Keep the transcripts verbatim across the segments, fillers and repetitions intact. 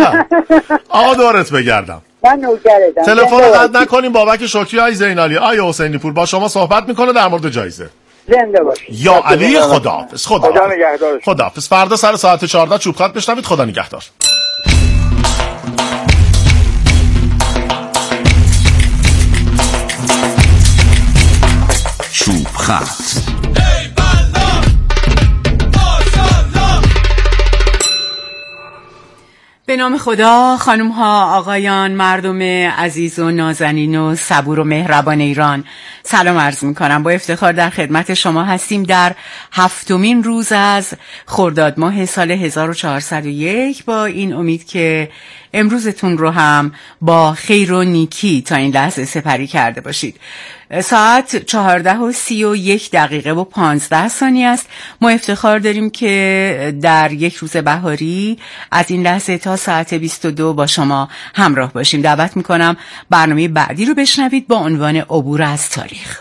آقا دورت بگردم. من نوکرتم. تلفن رو قطع نکنیم. بابک شکری آی زینالی آی حسینی پور با شما صحبت میکنه در مورد جایزه. زنده باشید. یا علی خداحافظ. خدا نگهدار. خداحافظ. فردا سر ساعت چهارده چوب خط بشنوید. خدا نگهدار. چوب خط. به نام خدا، خانم ها، آقایان، مردم عزیز و نازنین و صبور و مهربان ایران، سلام عرض می کنم. با افتخار در خدمت شما هستیم در هفتمین روز از خرداد ماه سال هزار و چهارصد و یک، با این امید که امروزتون رو هم با خیر و نیکی تا این لحظه سپری کرده باشید. ساعت چهارده و سی و یک دقیقه و پانزده ثانیه است. ما افتخار داریم که در یک روز بهاری از این لحظه تا ساعت بیست و دو با شما همراه باشیم. دعوت میکنم برنامه بعدی رو بشنوید با عنوان عبور از تاریخ.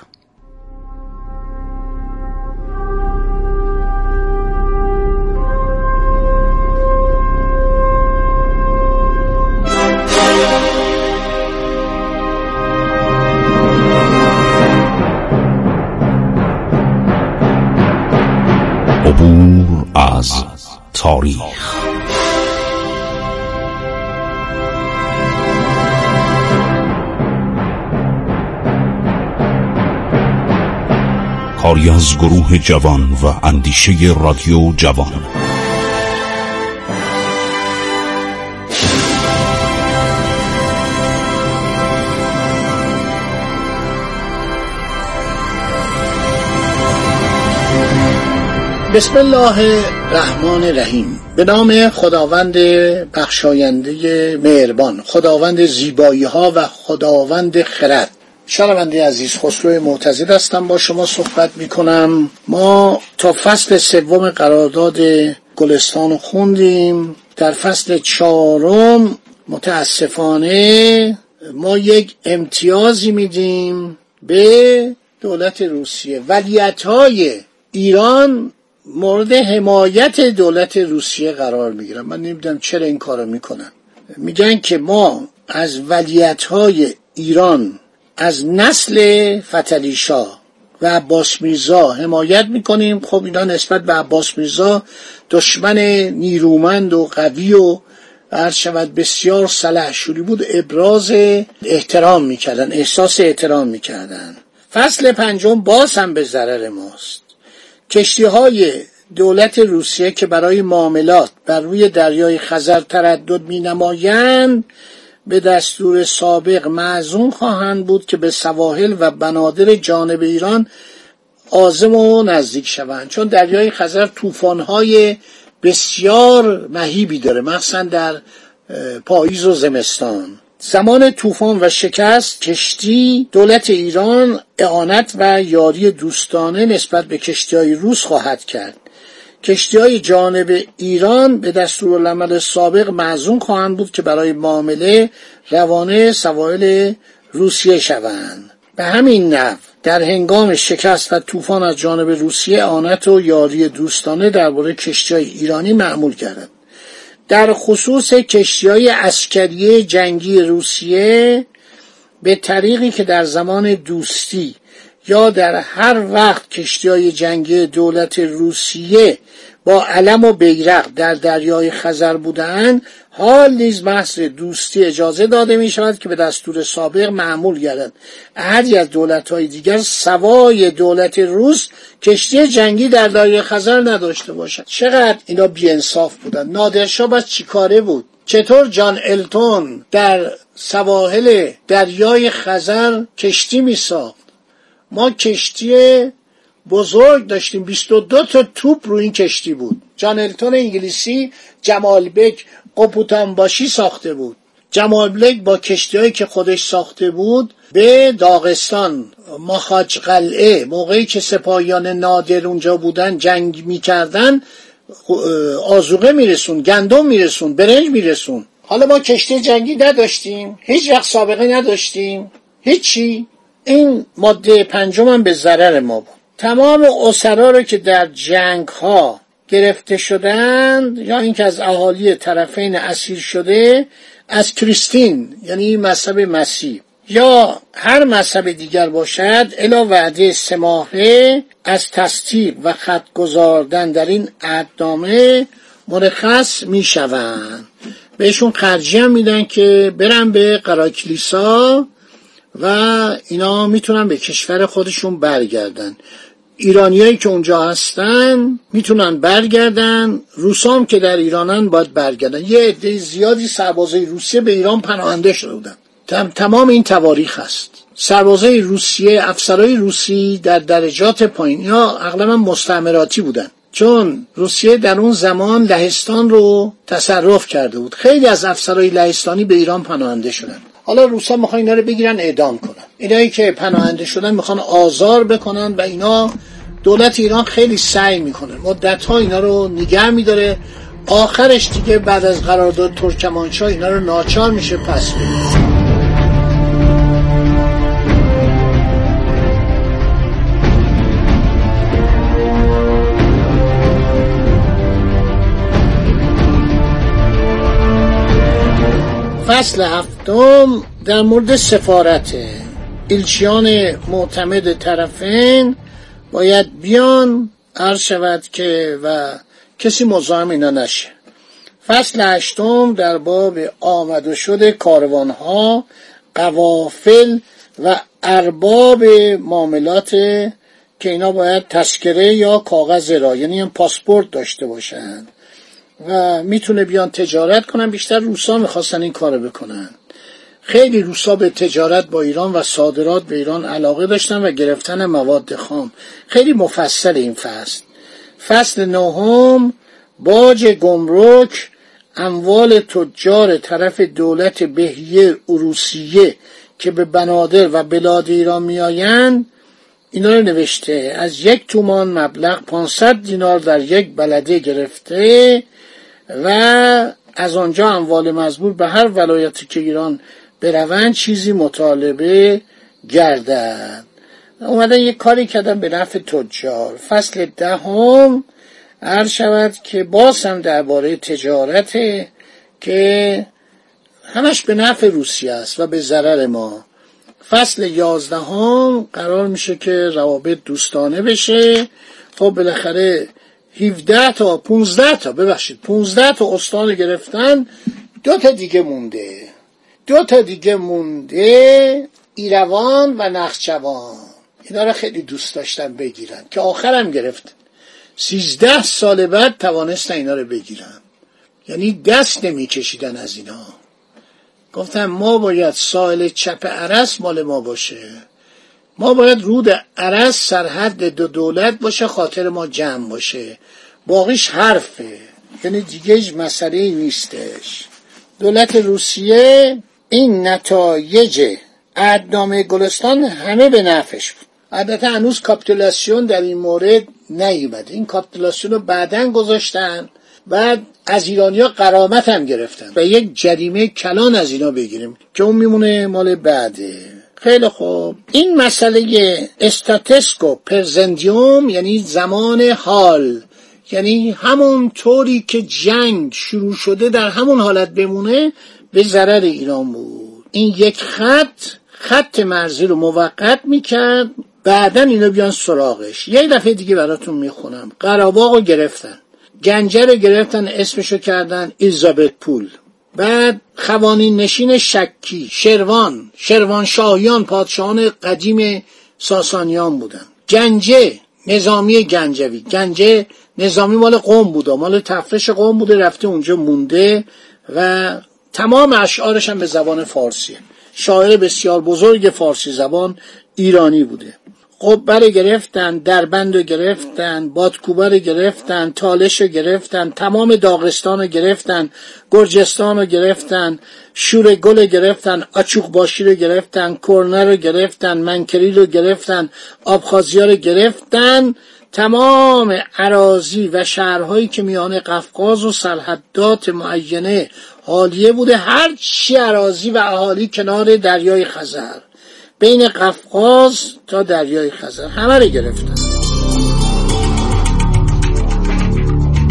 عبور از تاریخ. کاری از گروه جوان و اندیشه رادیو جوان. بسم الله الرحمن الرحیم. به نام خداوند بخشاینده مهربان، خداوند زیبایی ها و خداوند خرد. شنونده عزیز، خسرو معتزد هستم، با شما صحبت می کنم. ما تا فصل سوم قرارداد گلستان خوندیم. در فصل چهارم متاسفانه ما یک امتیازی میدیم به دولت روسیه. ولیعت‌های ایران مورد حمایت دولت روسیه قرار میگیرن. من نمیدونم چرا این کارو میکنن. میگن که ما از ولیعت‌های ایران از نسل فتحعلی شاه و عباس میرزا حمایت میکنیم. خب اینا نسبت به عباس میرزا دشمن نیرومند و قوی و عرض شود بسیار سلحشوری بود، ابراز احترام میکردن، احساس احترام میکردن. فصل پنجم باز هم به ضرر ماست. کشتی های دولت روسیه که برای معاملات بر روی دریای خزر تردد می نمایند به دستور سابق معزون خواهند بود که به سواحل و بنادر جانب ایران عازم و نزدیک شوند، چون دریای خزر طوفان‌های بسیار مهیبی داره، مخصوصا در پاییز و زمستان. زمان طوفان و شکست کشتی دولت ایران اعانت و یاری دوستانه نسبت به کشتی‌های روس خواهد کرد. کشتی‌های جانب ایران به دستورالعمل سابق معزون خواهند بود که برای معامله روانه سواحل روسیه شوند. به همین نحو در هنگام شکست و طوفان از جانب روسیه اعانت و یاری دوستانه درباره کشتی‌های ایرانی معمول گردد. در خصوص کشتی‌های عسکری جنگی روسیه به طریقی که در زمان دوستی یا در هر وقت کشتی‌های جنگی دولت روسیه با علم و بیرق در دریای خزر بودند، حال نیز محض دوستی اجازه داده می شود که به دستور سابق معمول گردد. احدی از دولت‌های دیگر سوای دولت روس کشتی جنگی در دریای خزر نداشته باشد. چقدر اینا بی‌انصاف بودن. نادرشاه بس چی کاره بود؟ چطور جان التون در سواحل دریای خزر کشتی می ساخت؟ ما کشتی بزرگ داشتیم، بیست و دو تا توپ رو این کشتی بود. جان التون انگلیسی جمال بک قپوتان باشی ساخته بود. جمال بک با کشتی‌هایی که خودش ساخته بود به داغستان ماخاج قلعه، موقعی که سپاهیان نادر اونجا بودن جنگ می‌کردن، آذوقه میرسون، گندم میرسون، برنج میرسون. حالا ما کشتی جنگی نداشتیم، هیچ وقت سابقه نداشتیم، هیچی. این ماده پنجم هم به ضرر ما بود. تمام اسرا رو که در جنگ ها گرفته شدند یا اینکه از اهالی طرفین اسیر شده از کریستین یعنی مذهب مسیح یا هر مذهب دیگر باشد الی وعده سه ماهه از تصدیق و خط گذاردن در این عهدنامه مرخص می شوند. بهشون خرجی هم میدن که برن به قراکلیسا و اینا میتونن به کشور خودشون برگردن. ایرانیایی که اونجا هستن میتونن برگردن، روسام که در ایرانن باید برگردن. یه عده زیادی سربازای روسیه به ایران پناهنده شده بودن. تمام این تواریخ هست. سربازای روسیه، افسرهای روسی در درجات پایین یا اغلبا مستعمراتی بودن، چون روسیه در اون زمان لهستان رو تصرف کرده بود. خیلی از افسرهای لهستانی به ایران پناهنده شدن. حالا روسا میخوان اینا رو بگیرن اعدام کنن. اینایی که پناهنده شدن میخوان آزار بکنن و اینا دولت ایران خیلی سعی میکنه مدت‌ها اینا رو نگه میداره. آخرش دیگه بعد از قرارداد ترکمانچای اینا رو ناچار میشه پس بده. فصل هفتم در مورد سفارت. ایلچیان معتمد طرفین باید بیان، عرض شود که و کسی مزاحم اینا نشه. فصل هشتم در باب آمد و شد کاروانها، قوافل و ارباب معاملات که اینا باید تذکره یا کاغذ را یعنی هم پاسپورت داشته باشند و میتونه بیان تجارت کنن. بیشتر روسا میخواستن این کارو بکنن. خیلی روسا به تجارت با ایران و صادرات به ایران علاقه داشتن و گرفتن مواد خام. خیلی مفصل این فصل. فصل نهم باج گمرک، اموال تجار طرف دولت بهیه اروسیه که به بنادر و بلاد ایران میآیند، اینا رو نوشته. از یک تومان مبلغ پانصد دینار در یک بلده گرفته و از آنجا اموال مزبور به هر ولایتی که ایران بروند چیزی مطالبه گردد. اومدن یک کاری کردن به نفع تجار. فصل دهم عرض شود که باز هم درباره تجارته که همش به نفع روسیه است و به ضرر ما. فصل یازدهم قرار میشه که روابط دوستانه بشه. خب بالاخره هفده تا پانزده تا ببخشید پانزده تا استان گرفتن. دو تا دیگه مونده دو تا دیگه مونده ایروان و نخچوان. اینا رو خیلی دوست داشتن بگیرن که آخرم گرفتن. سیزده سال بعد توانستن اینا رو بگیرن. یعنی دست نمی کشیدن از اینا. گفتن ما باید ساحل چپ ارس مال ما باشه، ما باید رود ارس سرحد دو دولت باشه، خاطر ما جمع باشه، باقیش حرفه. یعنی دیگه هیچ مسئله‌ای نیستش. دولت روسیه این نتایج عهدنامه گلستان همه به نفعش بود. البته هنوز کاپیتولاسیون در این مورد نیومده. این کاپیتولاسیون رو بعداً گذاشتن. بعد از ایرانیا غرامت هم گرفتن و یک جریمه کلان از اینا بگیریم که اون میمونه مال بعده. خیلی خوب. این مسئله استاتسکو پرزندیوم یعنی زمان حال، یعنی همون طوری که جنگ شروع شده در همون حالت بمونه، به ضرر ایران بود. این یک خط خط مرزی رو موقت میکرد. بعدن اینو بیان سراغش. یک دفعه دیگه براتون میخونم. قره‌باغ رو گرفتن، گنجه رو گرفتن، اسمشو کردن الیزابت پول. بعد خوانین نشین شکی، شروان شروان شاهیان پادشاهان قدیم ساسانیان بودن. گنجه نظامی گنجوی، گنجه نظامی مال قم بوده، مال تفرش قم بوده، رفته اونجا مونده و تمام اشعارش هم به زبان فارسیه. شاعر بسیار بزرگ فارسی زبان ایرانی بوده. قبه رو گرفتن، دربند رو گرفتن، بادکوبه رو گرفتن، تالش رو گرفتن، تمام داغستان رو گرفتن، گرجستان رو گرفتن، شور گل رو گرفتن، آچوق باشی رو گرفتن، کرنه رو گرفتن، منکری رو گرفتن، آبخازیا رو گرفتن. تمام اراضی و شهرهایی که میان قفقاز و سرحدات معینه حالیه بوده، هر چی اراضی و اهالی کنار دریای خزر، بین قفقاز تا دریای خزر، همه رو گرفتن.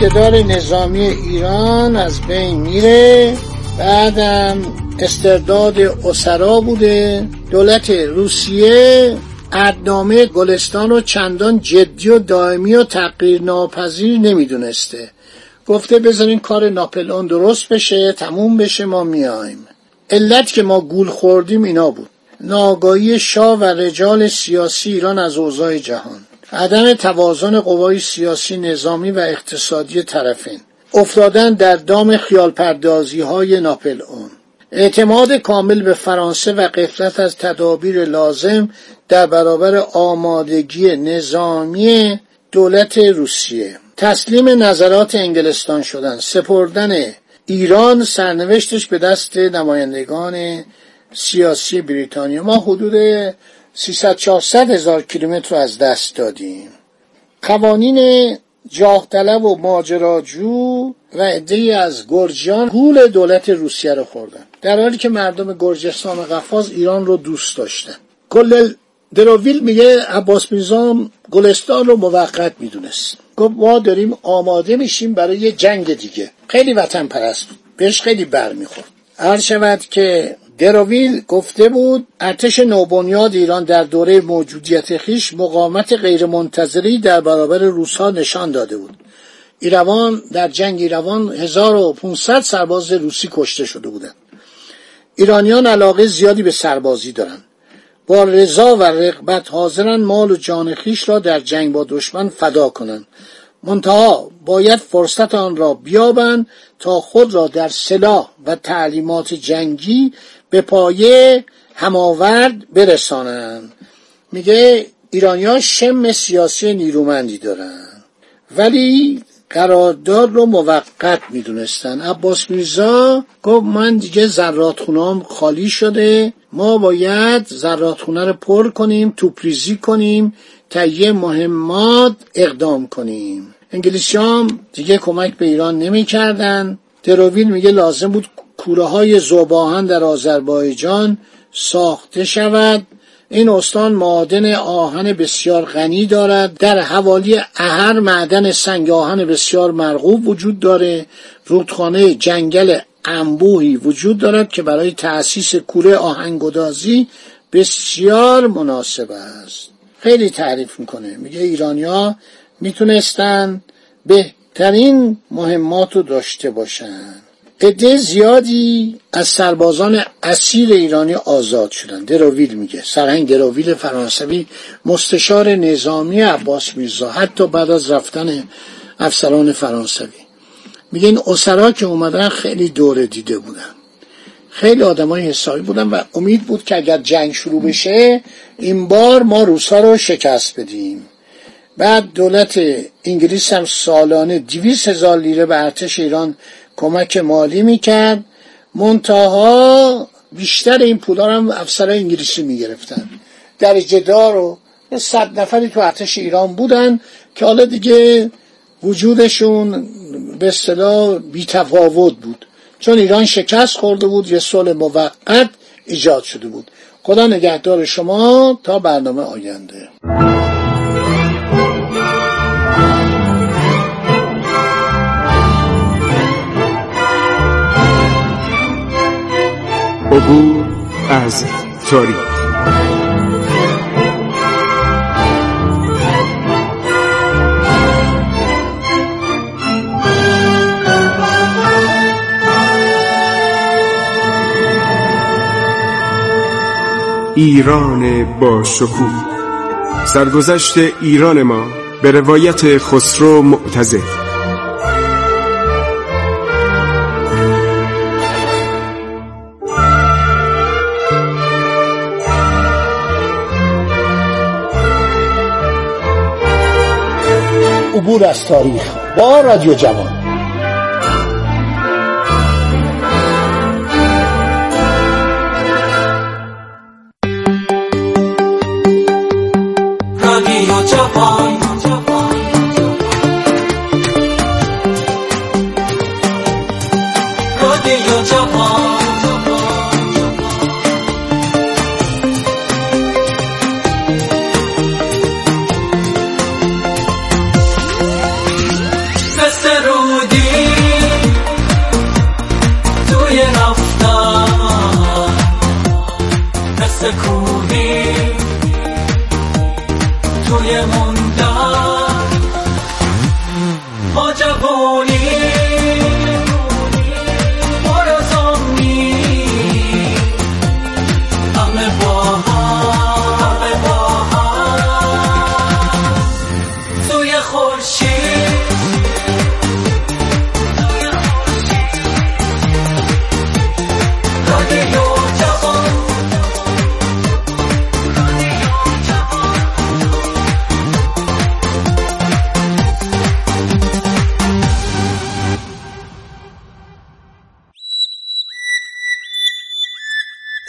اقتدار نظامی ایران از بین میره. بعدم استرداد اسرا بوده. دولت روسیه عهدنامه گلستان رو چندان جدی و دائمی و تغییر ناپذیر نمیدونسته. گفته بذارین کار ناپلئون درست بشه، تموم بشه، ما میایم. علت که ما گول خوردیم اینا بود: ناآگاهی شاه و رجال سیاسی ایران از اوضاع جهان، عدم توازن قوای سیاسی، نظامی و اقتصادی طرفین، افتادن در دام خیال پردازی های ناپلئون، اعتماد کامل به فرانسه و غفلت از تدابیر لازم در برابر آمادگی نظامی دولت روسیه، تسلیم نظرات انگلستان شدن، سپردن ایران سرنوشتش به دست نمایندگان سیاسی بریتانیا. ما حدود سیصد چهارصد هزار کیلومتر رو از دست دادیم. قوانین جاه طلب و ماجراجو و عده‌ای از گرجیان گول دولت روسیه رو خوردن، در حالی که مردم گرجستان و قفقاز ایران رو دوست داشتن. کل دروویل میگه عباس میرزا گلستان رو موقت میدونست. گفت ما داریم آماده میشیم برای یه جنگ دیگه. خیلی وطن پرست بود، بهش خیلی بر میخورد. عرض شود که دروویل گفته بود ارتش نوبنیاد ایران در دوره موجودیت خیش مقاومت غیرمنتظری در برابر روس‌ها نشان داده بود. ایروان در جنگ ایروان هزار و پانصد سرباز روسی کشته شده بودند. ایرانیان علاقه زیادی به سربازی دارند. با رضا و رغبت حاضرن مال و جان خیش را در جنگ با دشمن فدا کنند. منتها باید فرصت آن را بیابند تا خود را در سلاح و تعلیمات جنگی به پایه هماورد برسانند. میگه ایرانیان شم سیاسی نیرومندی دارن ولی قرارداد رو موقت میدونستن. عباس میرزا گفت من دیگه زرادخونه‌ام خالی شده، ما باید زرادخونه رو پر کنیم، توپریزی کنیم، تهیه مهمات اقدام کنیم. انگلیسی هم دیگه کمک به ایران نمی کردن. دروویل میگه لازم بود کوره های ذوب‌آهن در آذربایجان ساخته شود. این استان معادن آهن بسیار غنی دارد. در حوالی اهر معدن سنگ آهن بسیار مرغوب وجود داره. رودخانه جنگل انبوهی وجود دارد که برای تأسیس کوره آهنگدازی بسیار مناسب است. خیلی تعریف میکنه، میگه ایرانی‌ها میتونستن بهترین مهمات رو داشته باشن. عده زیادی از سربازان اسیر ایرانی آزاد شدند. دروویل میگه، سرهنگ دروویل فرانسوی مستشار نظامی عباس میرزا، حتی بعد از رفتن افسران فرانسوی، میگه این اسرا که اومدن خیلی دوره دیده بودن، خیلی آدمای حسابی بودن و امید بود که اگر جنگ شروع بشه این بار ما روسا رو شکست بدیم. بعد دولت انگلیس هم سالانه دویست هزار لیره به ارتش ایران کمک مالی میکرد. منتها بیشتر این پولا هم افسرهای انگلیسی میگرفتن. درجه دار و صد نفری تو ارتش ایران بودن که حالا دیگه وجودشون به اصطلاح بی‌تفاوت بود، چون ایران شکست خورده بود، یه صلح موقت ایجاد شده بود. خدا نگهدار شما تا برنامه آینده. عبور از تاریخ. ایران با شکوه، سرگذشت ایران ما به روایت خسرو معتزد. عبور از تاریخ با رادیو جوان. رادیو جوان، رادیو جوان، دست رو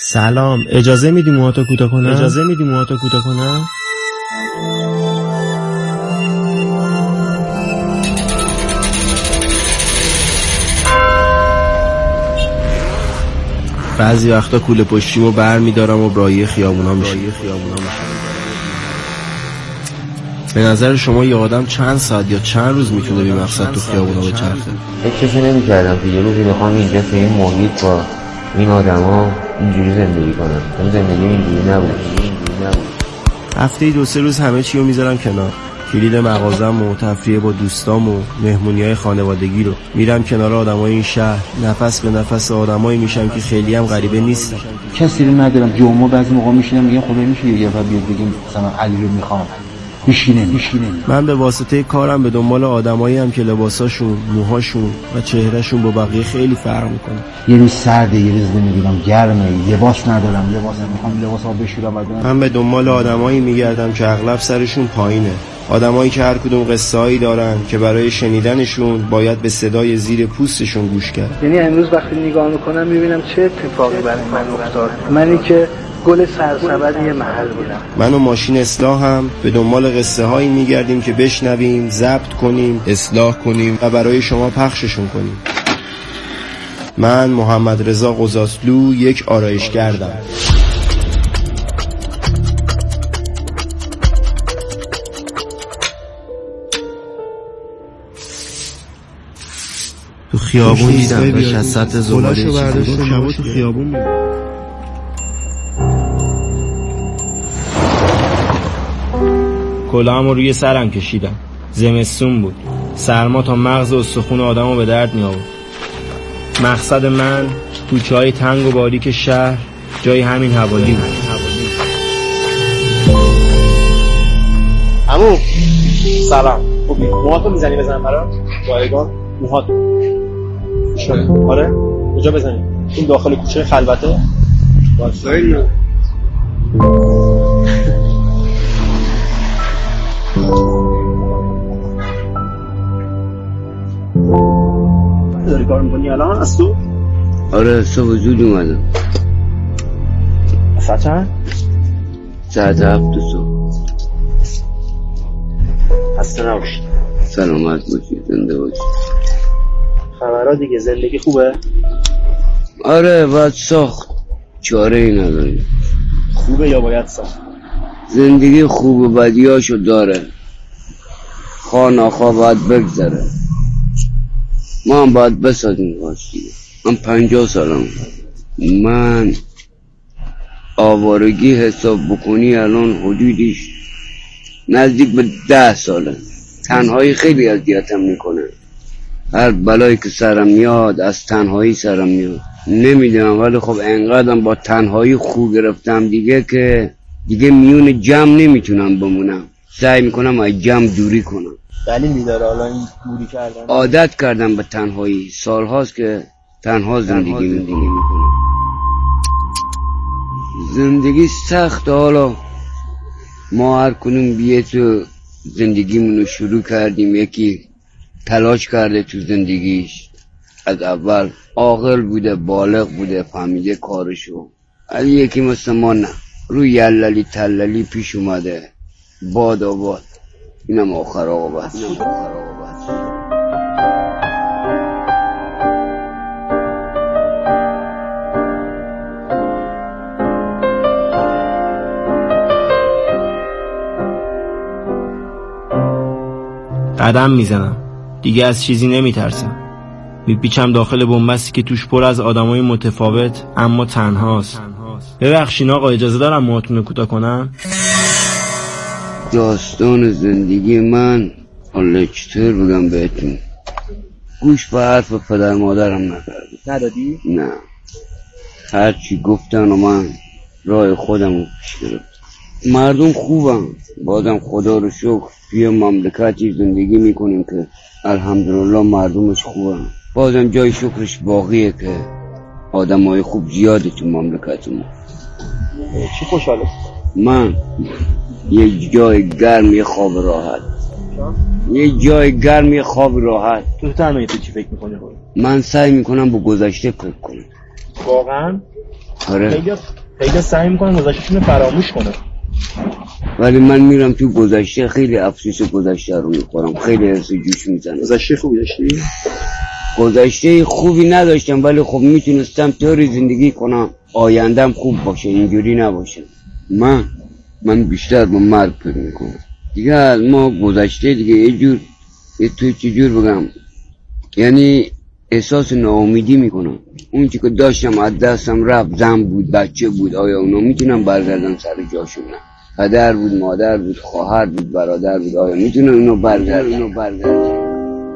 سلام، اجازه میدی موهاتو کوتاه کنم؟ اجازه میدی موهاتو کوتاه کنم؟ بعضی وقتا کوله پشتیمو بر میدارم و برای خیابونا میشه. به نظر شما یه آدم چند ساعت یا چند روز میتونه بی مقصد تو خیابونا بچرخه؟ هیچ چیزی نمی‌کردم که یه روزی بخوام اینجا تو این محیط با این آدما اینجوری زندگی کنم. اون زندگی اینجوری نبود. اینجوری نبود. هفته دو سه روز همه چی رو میذارم کنار. کلید مغازم و تفریح با دوستام و مهمونی‌های خانوادگی رو میرم کنار آدمای این شهر، نفس به نفس آدمایی میشم که خیلی هم غریبه نیستن. کسی رو ندارم. جمعه بعضی موقع میشینم میگم خدا میشه یه دفعه بیاد بگیم مثلا علی رو میخوام. میشینه میشینه من به واسطه کارم به دنبال آدمایی هم که لباساشون، موهاشون و چهرهشون با بقیه خیلی فرق میکنه. یه روز سرده، یه روز نمیدونم گرمه، لباس ندارم، لباس میخوام لباسا بشورم بدونم. من به دنبال آدمایی میگردم که اغلب سرشون پایینه. آدمایی که هر کدوم قصه‌ای دارن که برای شنیدنشون باید به صدای زیر پوستشون گوش کرد. یعنی امروز وقتی نگاه میکنم میبینم چه اتفاقی برای من افتاد. منی که گل سرسبد یه محل بودم. من و ماشین اصلاحم به دنبال قصه هایی میگردیم که بشنویم، ضبط کنیم، اصلاح کنیم و برای شما پخششون کنیم. من محمد رضا قزاسلو یک آرایشگردم. تو خیابون دیدم داشت از سطح زباله چیزی بود. تو خیابون میدم. کلاهمو روی سرم کشیدم. زمستون بود. سرما تا مغز و استخون آدمو به درد می آورد. مقصد من کوچه‌های تنگ و باریک شهر جای همین حوالی بود. عمو سلام. خوبی؟ موهاتو میزنی بزنم برام؟ رایگان موهاتو. اشاره. آره؟ کجا بزنی؟ این داخل کوچه خلوته؟ واسه داری کار میکنی الان از تو؟ آره صبح زود اومدم. ساعت چند؟ ساعت هفت صبح. خسته نباشی. سلامت باشی، زنده باشی. خبرها دیگه، زندگی خوبه؟ آره باید ساخت، چاره ای نداریم. خوبه یا باید ساخت؟ زندگی خوب و بدیاشو داره، خواه ناخواه باید بگذره. ما هم باید بسازیم خواستی. من پنجاه سالم. من آوارگی حساب بکنی الان حدودش نزدیک به ده ساله. تنهایی خیلی اذیتم میکنه. هر بلایی که سرم میاد از تنهایی سرم میاد. نمیدونم ولی خب انقدرم با تنهایی خوب گرفتم دیگه که دیگه میون جمع نمیتونم بمونم. سعی میکنم از جمع دوری کنم. دلیلی داره حالا این دوری کردن؟ عادت کردم به تنهایی. سالهاست که تنها زندگی میکنم. زندگی سخت. حالا ما هر کنون بیه تو زندگیمونو شروع کردیم. یکی تلاش کرده تو زندگیش، از اول عاقل بوده، بالغ بوده، فهمیده کارشو. ولی یکی مثل ما نه، روی یللی تللی پیش اومده. باد آباد. اینم آخر آقابت. قدم میزنم دیگه، از چیزی نمیترسم. میپیچم داخل بنبستی که توش پر از آدمای متفاوت اما تنهاست. ببخشین آقا اجازه دارم موهاتون رو کوتاه کنم؟ داستان زندگی من حالا چطور بگم بهتون، گوش به حرف پدر مادرم نکردم. ندادی؟ نه، هرچی گفتن و من راه خودم رو پیش گرفتم. مردم خوبم، بازم خدا رو شکر توی مملکتی زندگی میکنیم که الحمدلله مردمش خوبم. بازم جای شکرش باقیه که آدم های خوب زیاده تو مملکتمون. چی خوشحاله؟ من یه جای گرم، یه خواب راحت. یه جای گرم، یه خواب راحت. تو تنهایی تو چی فکر میکنی؟ من سعی میکنم با گذشته فکر کنم. واقعا؟ آره خیلی خیلی سعی میکنن گذشتهشون رو فراموش کنن، ولی من میرم تو گذشته خیلی افسوس گذشته رو میخورم، خیلی حس جوش میزنه. گذشته خوبی داشتی؟ گذشته خوبی نداشتم ولی خب میتونستم طوری زندگی کنم آیندم خوب باشه، اینجوری نباشه. من من بیشتر با مرگ فکر میکنم دیگه. از ما گذشته دیگه یه جور یه توی چجور بگم، یعنی احساس ناامیدی میکنم. اون چی که داشتم از دستم رفت، زن بود، بچه بود، آیا اونا میتونم برگردن سر جاشون؟ نه. پدر بود، مادر بود، خواهر بود، برادر بود، آیا میتونن اونا برگردن؟ اونا برگردن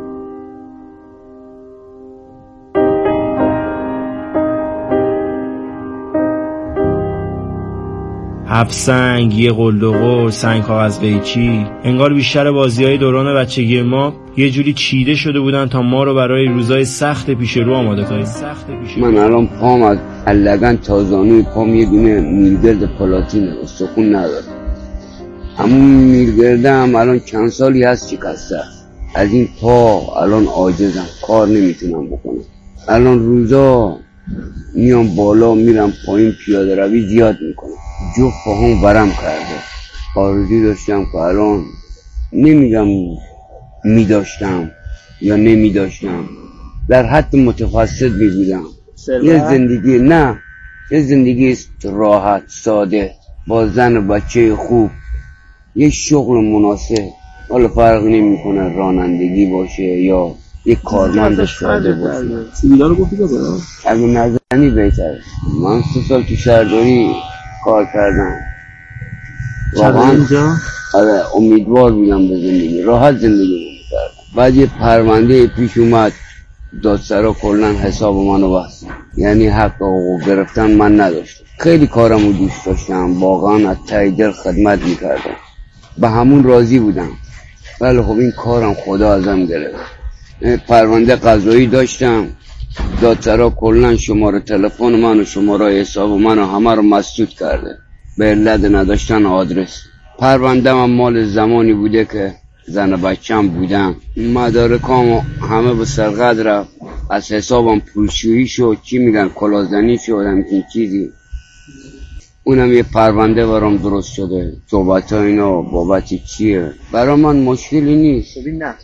هفت سنگ، یه قلدقل، سنگ کاغذ قیچی، انگار بیشتر بازی‌های دوران بچگی ما یه جوری چیده شده بودن تا ما رو برای روزای سخت پیش رو آماده کنیم. من الان پام از لگن تا زانوی پام یه دونه میلگرد پلاتینه، استخون نداره. همون میلگرده هم الان چند سالی هست شکسته. از این پا الان عاجزم، کار نمیتونم بکنم. الان روزا میام بالا میرم پایین، پیاده روی زیاد میکنم، جفت پاهم ورم کرده. آرزوی داشتم که الان نمیگم میداشتم یا نمیداشتم، در حد متوسط میبودم. یه زندگی نه یه زندگی راحت ساده با زن و بچه خوب، یه شغل مناسب. حالا فرق نمیکنه رانندگی باشه یا یک کارمند ساده باشه. سیبیلا رو گفتی بذارم؟ اگه نزنی بهتره. من سه سال تو شهرداری کار کردم واقعا اینجا؟ آره امیدوار بودم به زندگی، راحت زندگی میکردم. بعد یه پرونده پیش اومد، دادسرا کلن حساب منو بست، یعنی حق حقوق گرفتن من نداشتم. خیلی کارمو دوست داشتم، واقعا از ته دل خدمت میکردم، به همون راضی بودم. ولی خب این کارم خدا ازم گرفت. پرونده قضایی داشتم، دادسرا کلن شماره تلفن من و شماره حساب من و همه رو مسدود کرده به علت نداشتن آدرس. پرونده من مال زمانی بوده که زن و بچم بودم، مدارکام همه به سرقت رفت، از حسابم پولشویی شد، چی میگن کلازنی شد، همچین چیزی. اونم یه پرونده برام درست شده. صحبت ها اینا بابت چیه؟ برای من مشکلی نیست.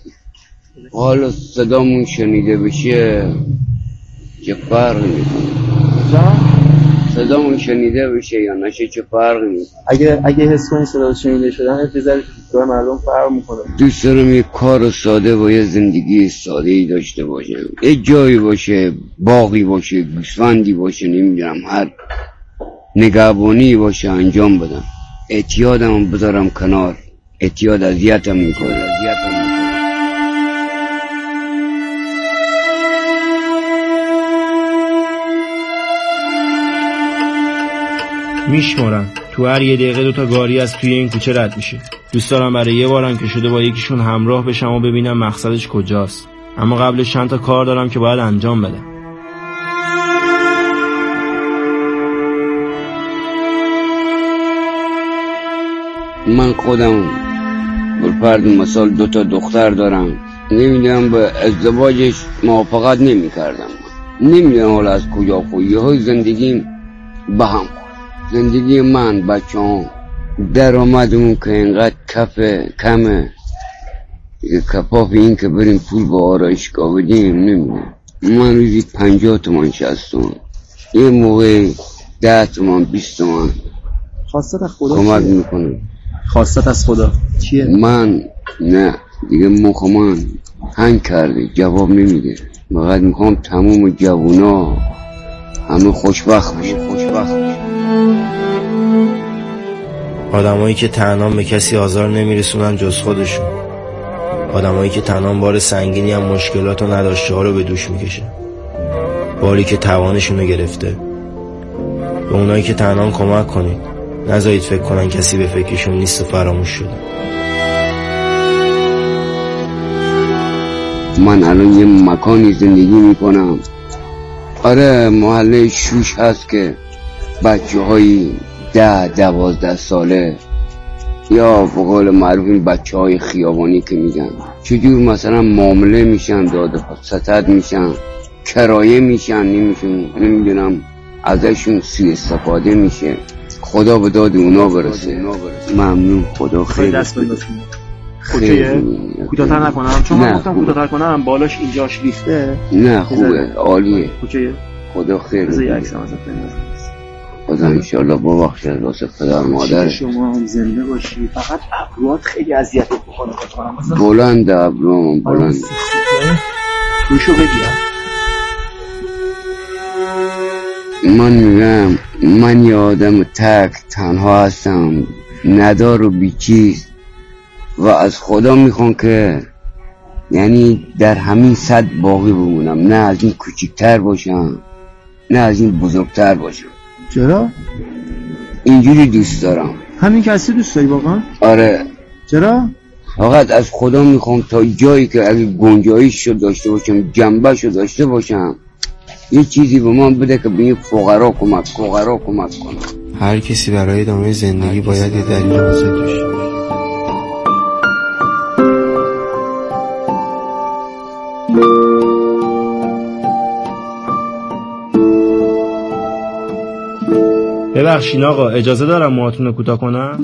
حالا صدامون شنیده بشه چه فرقی میکنه؟ صدامون شنیده بشه یا نشه چه فرقی میکنه؟ اگه اگه حس کنی صدا شنیده شدن بذاری تو مردم فرق میکنه. دوست دارم یه کار ساده و یه زندگی ساده ای داشته باشم، یه جایی باشه، باقی باشه، گوسفندی باشه، نمیدونم هر نگهبانی باشه انجام بدم. اعتیادم بذارم کنار، اعتیاد اذیتم میکنه اذیتم میکنه میشمارن تو هر یه دقیقه دوتا گاری از توی این کوچه رد میشه. دوست دارم برای یه بارم که شده با یکیشون همراه بشم و ببینم مقصدش کجاست، اما قبلش چند تا کار دارم که باید انجام بدم. من خودم بالفرد مثال دوتا دختر دارم، نمیدونم به ازدواجش موافقت نمی کردم. نمیدونم حالا از کجا خویه های زندگیم به هم خورد. زندگی من بچه هم درآمدمون که اینقدر کف کمه، کفاف این که بریم پول با آرایشگاه بدیم نمیدونم. من روزی پنجاه تومن شصت تومن، یه موقع ده تومن بیست تومن خواستت از خدا کمک میکنه. خواستت از خدا چیه؟ من نه دیگه مخ من هنگ کرده، جواب نمیده. فقط میخوام تموم جوونا همه خوشبخت بشه خوشبخت بشه. آدمایی که تنها به کسی آزار نمیرسونن جز خودشون، آدمایی که تنها بار سنگینی هم مشکلات و نداشته ها رو به دوش میکشن، باری که توانشون رو گرفته. به اونایی که تنها کمک کنید، نذارید فکر کنن کسی به فکرشون نیست و فراموش شده. من الان یه مکانی زندگی میکنم، آره محله شوش هست که بچه های ده دوازده ساله یا به قول معروف این بچه های خیابانی که میگن چجور مثلا معامله میشن، داده ستد میشن، کرایه میشن، نمیشون نمیدونم ازشون سوء استفاده میشه. خدا به داد اونا برسه. ممنون. خدا خیر دست بندازیم. اوکیه؟ کوتاه‌تر نکنم چون من گفتم کوتاه‌تر کنم بالاش اینجاش ریخته. نه خوبه عالیه. اوکیه؟ خدا خیر بذار یه عکس ازت بندازم. خدا انشالله ببخشه واسه پدر مادر. شما هم زنده باشی. فقط ابروات خیلی اذیتت می‌کنه. بلند ابروام بلند. روشو بگیرم. من میگم من یه آدم تک تنها هستم، ندار و بیچیز، و از خدا میخوام که یعنی در همین صد باقی بمونم، نه از این کوچیکتر باشم نه از این بزرگتر باشم. چرا؟ اینجوری دوست دارم. همین که هستی دوست داری واقعا؟ آره. چرا؟ فقط از خدا میخوام تا جایی که اگه گنجایششو داشته باشم، جنبهشو داشته باشم، یه چیزی به من بده که به این فقرا کمک فقرا کمک کنم. هر کسی برای ادامه زندگی باید یه دلیل واسه داشته. ببخشین آقا اجازه دارم موهاتون رو کوتاه کنم؟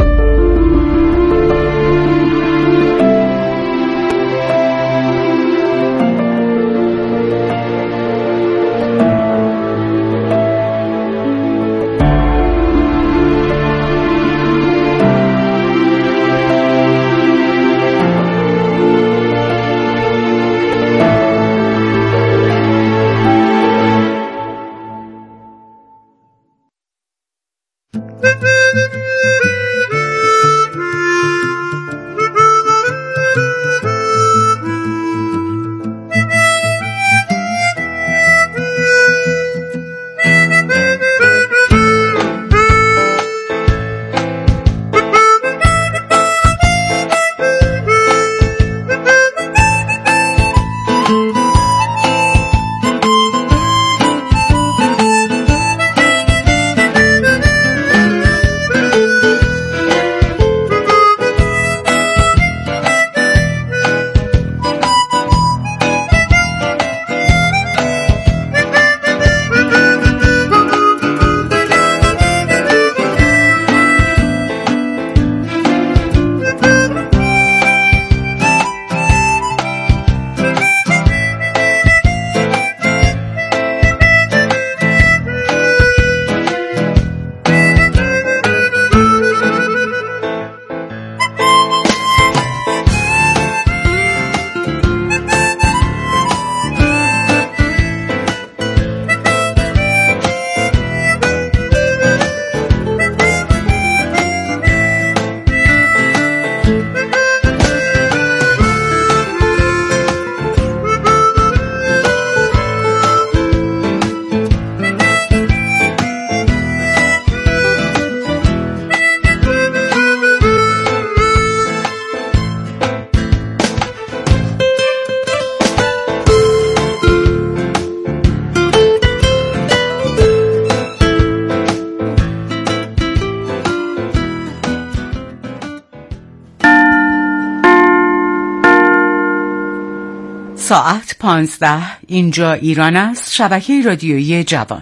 ساعت پانزده، اینجا ایران است، شبکه رادیویی جوان.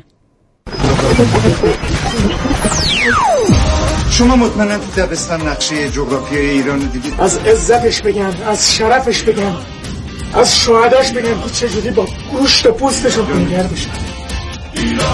شما مطمئناً تو دبستان نقشه جغرافیای ایران رو دیدید؟ از عزتش بگم، از شرفش بگم، از شهداش بگم که چجوری با گوشت و پوستشون کنگر بشن.